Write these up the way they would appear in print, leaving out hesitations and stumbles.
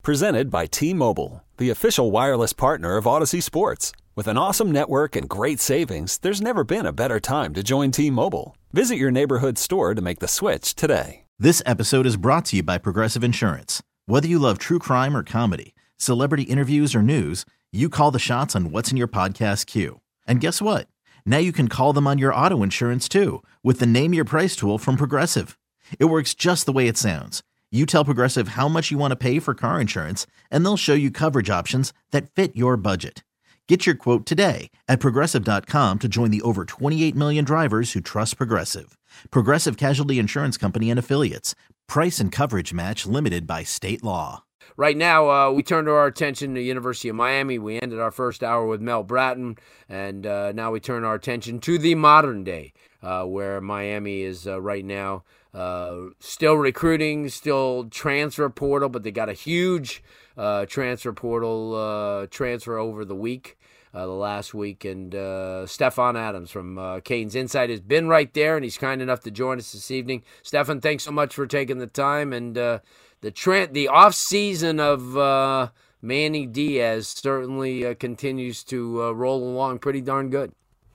Presented by T-Mobile, the official wireless partner of Odyssey Sports. With an awesome network and great savings, there's never been a better time to join T-Mobile. Visit your neighborhood store to make the switch today. This episode is brought to you by Progressive Insurance. Whether you love true crime or comedy, celebrity interviews or news, you call the shots on what's in your podcast queue. And guess what? Now you can call them on your auto insurance too with the Name Your Price tool from Progressive. It works just the way it sounds. You tell Progressive how much you want to pay for car insurance, and they'll show you coverage options that fit your budget. Get your quote today at Progressive.com to join the over 28 million drivers who trust Progressive. Progressive Casualty Insurance Company and Affiliates. Price and coverage match limited by state law. Right now, we turn our attention to the University of Miami. We ended our first hour with Mel Bratton, and now we turn our attention to the modern day, where Miami is right now. Still recruiting, still transfer portal, but they got a huge transfer portal transfer over the week, the last week. And Stefan Adams from Canes Insight has been right there, and he's kind enough to join us this evening. Stefan, thanks so much for taking the time. And the off season of Manny Diaz certainly continues to roll along pretty darn good.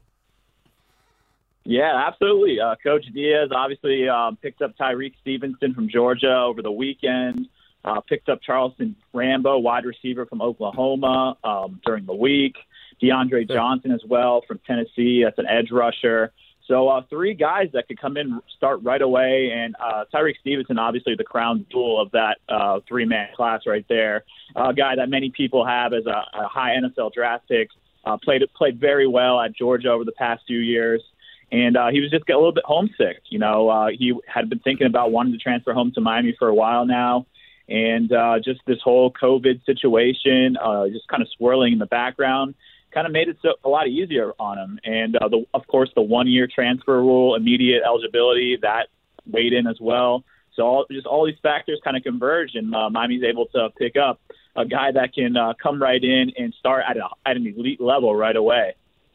Yeah, absolutely. Coach Diaz obviously picked up Tyreek Stevenson from Georgia over the weekend, picked up Charleston Rambo, wide receiver from Oklahoma, during the week, DeAndre Johnson as well from Tennessee. That's an edge rusher. So three guys that could come in, start right away, and Tyreek Stevenson, obviously the crown jewel of that three-man class right there, a guy that many people have as a high NFL draft pick, played very well at Georgia over the past few years. And he was just a little bit homesick. You know, he had been thinking about wanting to transfer home to Miami for a while now. And just this whole COVID situation, just kind of swirling in the background, kind of made it a lot easier on him. And, of course, the one-year transfer rule, immediate eligibility, that weighed in as well. So all these factors kind of converged, and Miami's able to pick up a guy that can come right in and start at an elite level right away.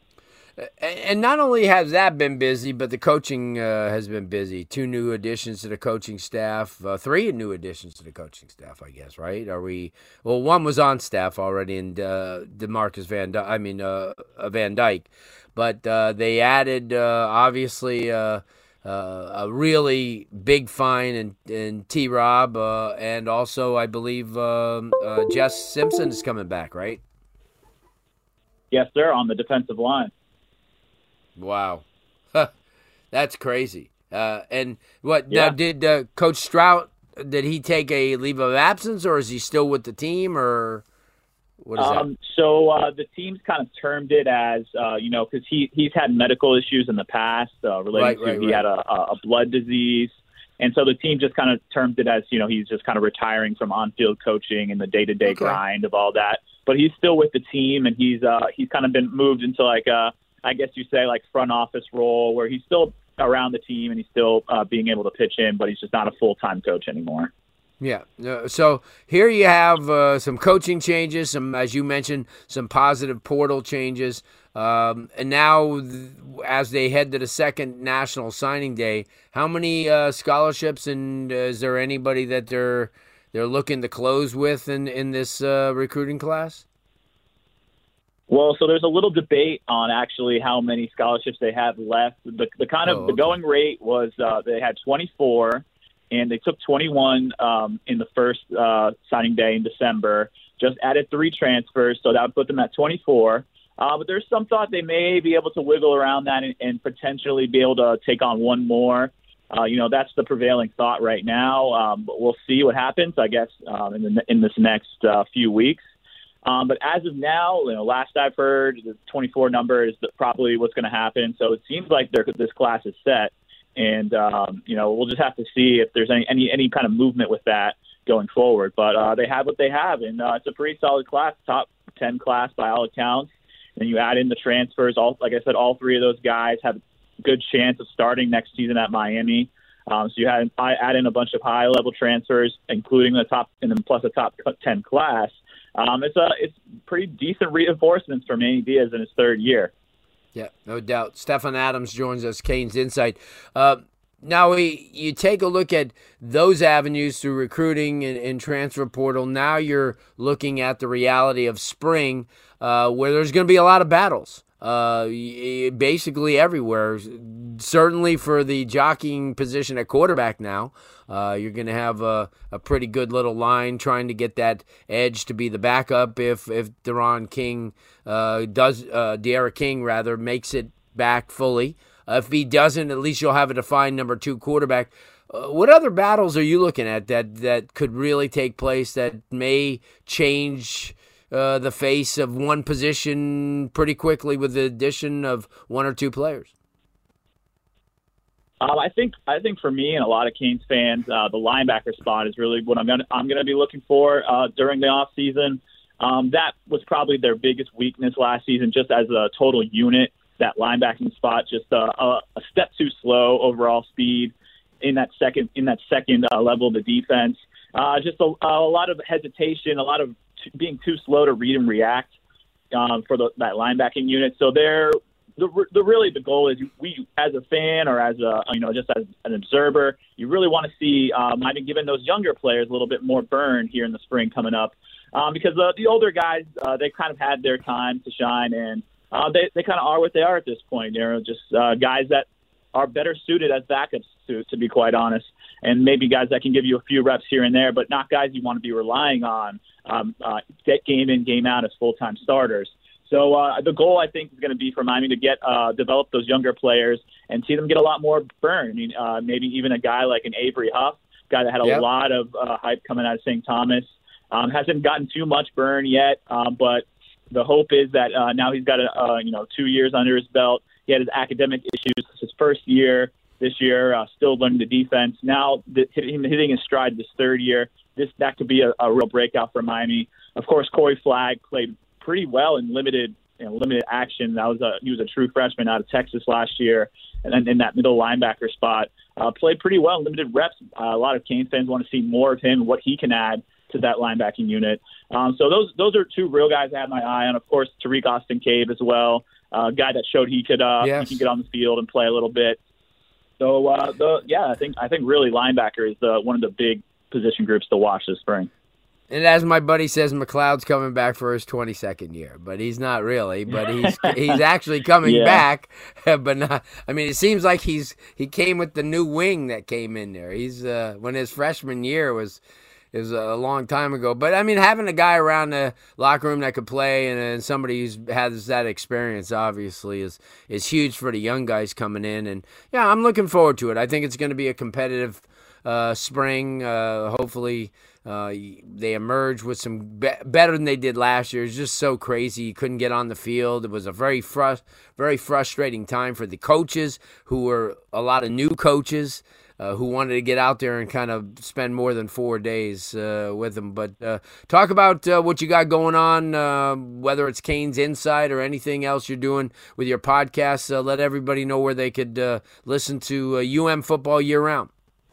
And not only has that been busy, but the coaching has been busy. 2 new additions to the coaching staff, 3 new additions to the coaching staff, I guess, right? Well, one was on staff already, and DeMarcus Van Dyke. But they added, obviously, a really big fine in T-Rob, and also, I believe, Jess Simpson is coming back, right? Yes, sir, on the defensive line. Wow. That's crazy. And what yeah. Now did Coach Strout, did he take a leave of absence, or is he still with the team, or what is that? So the team's kind of termed it as, because he's had medical issues in the past related to he had a blood disease. And so the team just kind of termed it as, he's just kind of retiring from on-field coaching and the day-to-day grind of all that. But he's still with the team, and he's kind of been moved into I guess you say front office role where he's still around the team and he's still being able to pitch in, but he's just not a full-time coach anymore. Yeah. So here you have some coaching changes, as you mentioned, some positive portal changes. And now as they head to the second National Signing Day, how many scholarships, and is there anybody that they're looking to close with in this recruiting class? Well, so there's a little debate on actually how many scholarships they have left. The going rate was they had 24, and they took 21 in the first signing day in December. Just added 3 transfers, so that would put them at 24. But there's some thought they may be able to wiggle around that and potentially be able to take on one more. That's the prevailing thought right now. But we'll see what happens, I guess, in this next few weeks. But as of now, last I've heard, the 24 number is probably what's going to happen. So it seems like this class is set, and we'll just have to see if there's any kind of movement with that going forward. But they have what they have, and it's a pretty solid class, top 10 class by all accounts. And you add in the transfers. Like I said, all 3 of those guys have a good chance of starting next season at Miami. So you add in a bunch of high-level transfers, including the top, and then plus a top 10 class. It's pretty decent reinforcements for Manny Diaz in his 3rd year. Yeah, no doubt. Stefan Adams joins us, Canes Insight. Now, you take a look at those avenues through recruiting and transfer portal. Now you're looking at the reality of spring, where there's going to be a lot of battles, basically everywhere. Certainly for the jockeying position at quarterback now, you're going to have a pretty good little line trying to get that edge to be the backup if D'Eriq King makes it back fully. If he doesn't, at least you'll have a defined number 2 quarterback. What other battles are you looking at that could really take place that may change the face of one position pretty quickly with the addition of 1 or 2 players? I think for me and a lot of Canes fans, the linebacker spot is really what I'm gonna be looking for during the off season. That was probably their biggest weakness last season, just as a total unit. That linebacking spot, just a step too slow overall speed in that second level of the defense. Just a lot of hesitation, a lot of being too slow to read and react for that linebacking unit. So really the goal is we, as a fan or as just as an observer, you really want to see might be giving those younger players a little bit more burn here in the spring coming up, because the older guys they kind of had their time to shine, and they kind of are what they are at this point. They're just guys that are better suited as backups, to be quite honest, and maybe guys that can give you a few reps here and there, but not guys you want to be relying on game in, game out as full-time starters. So the goal, I think, is going to be for Miami to get develop those younger players and see them get a lot more burn. I mean, maybe even a guy like an Avery Huff, guy that had a lot of hype coming out of St. Thomas, hasn't gotten too much burn yet, but the hope is that now he's got 2 years under his belt. He had his academic issues. It's his first year this year, still learning the defense. Now hitting his stride this third year, that could be a real breakout for Miami. Of course, Corey Flagg played pretty well in limited action. He was a true freshman out of Texas last year, and then in that middle linebacker spot, played pretty well in limited reps. A lot of Canes fans want to see more of him and what he can add to that linebacking unit. So those are 2 real guys I have my eye on. Of course, Tariq Austin-Cave as well, a guy that showed he can get on the field and play a little bit. So I think really linebacker is one of the big position groups to watch this spring. And as my buddy says, McLeod's coming back for his 22nd year, but he's not really. But he's actually coming back, but not. I mean, it seems like he came with the new wing that came in there. He's when his freshman year was a long time ago. But I mean, having a guy around the locker room that could play and somebody who has that experience obviously is huge for the young guys coming in. And yeah, I'm looking forward to it. I think it's going to be a competitive spring. Hopefully. They emerge with some better than they did last year. It's just so crazy. You couldn't get on the field. It was a very frustrating time for the coaches, who were a lot of new coaches who wanted to get out there and kind of spend more than 4 days with them. But talk about what you got going on, whether it's Canes Insight or anything else you're doing with your podcast. Let everybody know where they could listen to UM football year-round.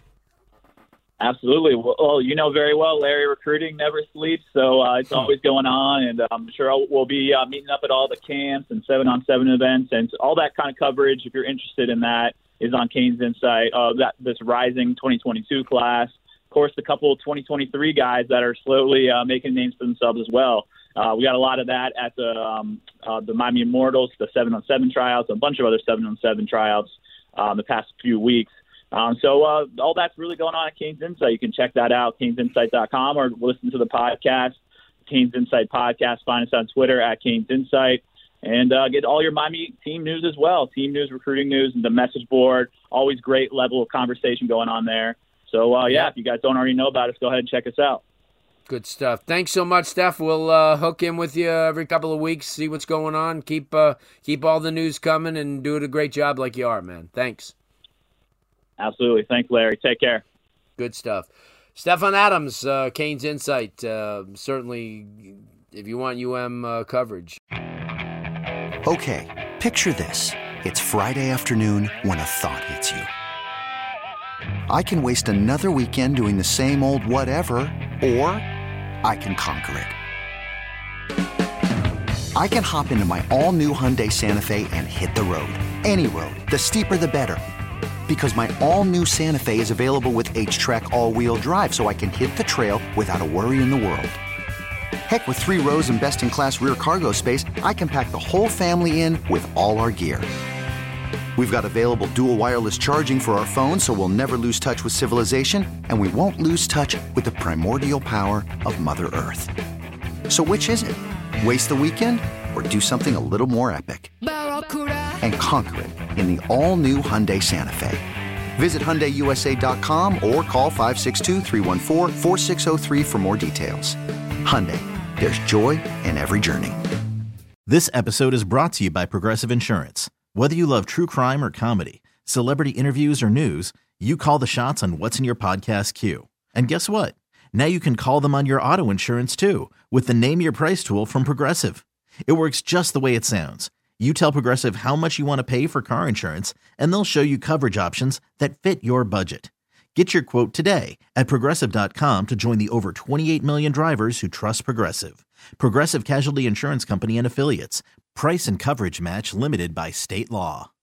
Absolutely. Well, you know very well, Larry, recruiting never sleeps, so it's always going on, and I'm sure we'll be meeting up at all the camps and 7-on-7 events, and all that kind of coverage, if you're interested in that, is on Canes Insight. This rising 2022 class. Of course, a couple of 2023 guys that are slowly making names for themselves as well. We got a lot of that at the Miami Immortals, the 7-on-7 tryouts, a bunch of other 7-on-7 tryouts the past few weeks. So all that's really going on at Canes Insight. You can check that out, canesinsight.com, or listen to the podcast, Canes Insight Podcast. Find us on Twitter at Canes Insight, and get all your Miami team news as well, team news, recruiting news, and the message board. Always great level of conversation going on there. So, if you guys don't already know about us, go ahead and check us out. Good stuff. Thanks so much, Steph. We'll hook in with you every couple of weeks, see what's going on, keep all the news coming, and do a great job like you are, man. Thanks. Absolutely. Thanks, Larry. Take care. Good stuff. Stefan Adams, Canes Insight. Certainly, if you want UM coverage. Okay, picture this. It's Friday afternoon when a thought hits you. I can waste another weekend doing the same old whatever, or I can conquer it. I can hop into my all-new Hyundai Santa Fe and hit the road. Any road. The steeper, the better. Because my all-new Santa Fe is available with H-Track all-wheel drive, so I can hit the trail without a worry in the world. Heck, with 3 rows and best-in-class rear cargo space, I can pack the whole family in with all our gear. We've got available dual wireless charging for our phones, so we'll never lose touch with civilization, and we won't lose touch with the primordial power of Mother Earth. So which is it? Waste the weekend or do something a little more epic and conquer it in the all-new Hyundai Santa Fe? Visit HyundaiUSA.com or call 562-314-4603 for more details. Hyundai, there's joy in every journey. This episode is brought to you by Progressive Insurance. Whether you love true crime or comedy, celebrity interviews or news, you call the shots on what's in your podcast queue. And guess what? Now you can call them on your auto insurance too with the Name Your Price tool from Progressive. It works just the way it sounds. You tell Progressive how much you want to pay for car insurance, and they'll show you coverage options that fit your budget. Get your quote today at Progressive.com to join the over 28 million drivers who trust Progressive. Progressive Casualty Insurance Company and Affiliates. Price and coverage match limited by state law.